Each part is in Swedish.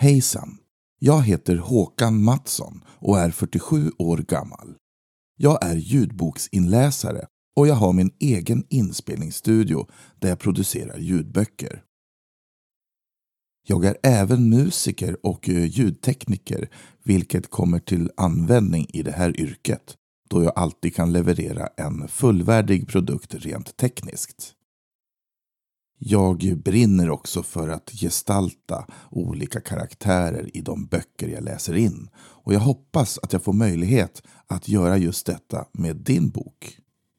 Hejsan, jag heter Håkan Mattsson och är 47 år gammal. Jag är ljudboksinläsare och jag har min egen inspelningsstudio där jag producerar ljudböcker. Jag är även musiker och ljudtekniker, vilket kommer till användning i det här yrket, då jag alltid kan leverera en fullvärdig produkt rent tekniskt. Jag brinner också för att gestalta olika karaktärer i de böcker jag läser in, och jag hoppas att jag får möjlighet att göra just detta med din bok.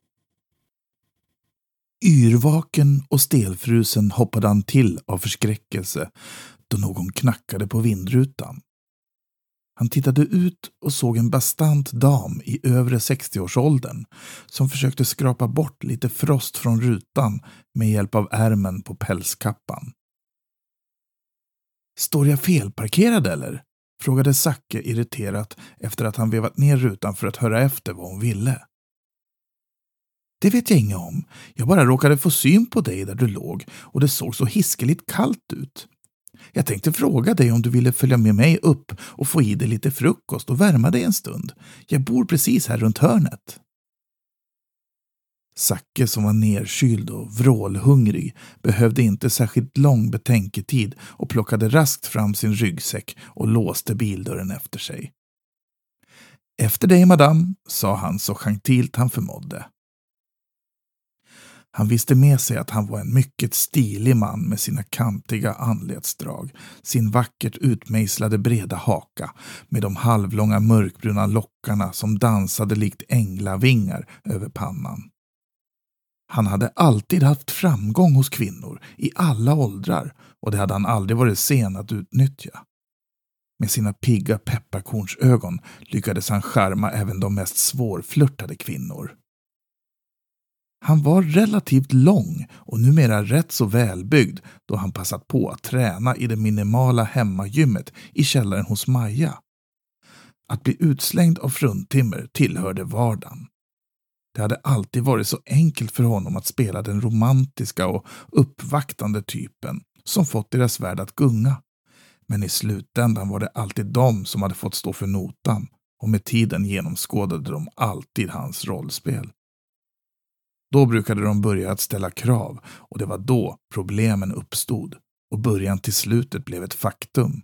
Yrvaken och stelfrusen hoppade han till av förskräckelse då någon knackade på vindrutan. Han tittade ut och såg en bastant dam i övre 60-årsåldern som försökte skrapa bort lite frost från rutan med hjälp av ärmen på pälskappan. "Står jag felparkerad eller?" frågade Zacke irriterat efter att han vevat ner rutan för att höra efter vad hon ville. "Det vet jag inget om. Jag bara råkade få syn på dig där du låg och det såg så hiskeligt kallt ut. Jag tänkte fråga dig om du ville följa med mig upp och få i dig lite frukost och värma dig en stund. Jag bor precis här runt hörnet." Zacke, som var nerkyld och vrålhungrig, behövde inte särskilt lång betänketid och plockade raskt fram sin ryggsäck och låste bildörren efter sig. "Efter dig, madame", sa han så gentilt han förmådde. Han visste med sig att han var en mycket stilig man med sina kantiga anletsdrag, sin vackert utmejslade breda haka med de halvlånga mörkbruna lockarna som dansade likt änglavingar över pannan. Han hade alltid haft framgång hos kvinnor i alla åldrar och det hade han aldrig varit sen att utnyttja. Med sina pigga pepparkornsögon lyckades han charma även de mest svårflörtade kvinnor. Han var relativt lång och numera rätt så välbyggd då han passat på att träna i det minimala hemmagymmet i källaren hos Maja. Att bli utslängd av fruntimmer tillhörde vardagen. Det hade alltid varit så enkelt för honom att spela den romantiska och uppvaktande typen som fått deras värld att gunga. Men i slutändan var det alltid de som hade fått stå för notan och med tiden genomskådade de alltid hans rollspel. Då brukade de börja att ställa krav och det var då problemen uppstod och början till slutet blev ett faktum.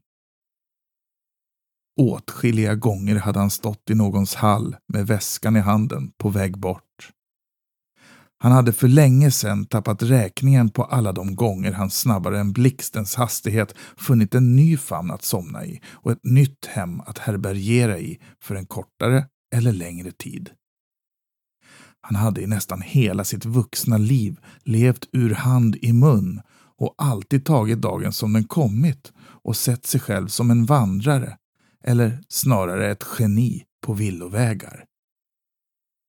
Åtskilliga gånger hade han stått i någons hall med väskan i handen på väg bort. Han hade för länge sedan tappat räkningen på alla de gånger han snabbare än blixtens hastighet funnit en ny famn att somna i och ett nytt hem att härbärgera i för en kortare eller längre tid. Han hade i nästan hela sitt vuxna liv levt ur hand i mun och alltid tagit dagen som den kommit och sett sig själv som en vandrare eller snarare ett geni på villovägar.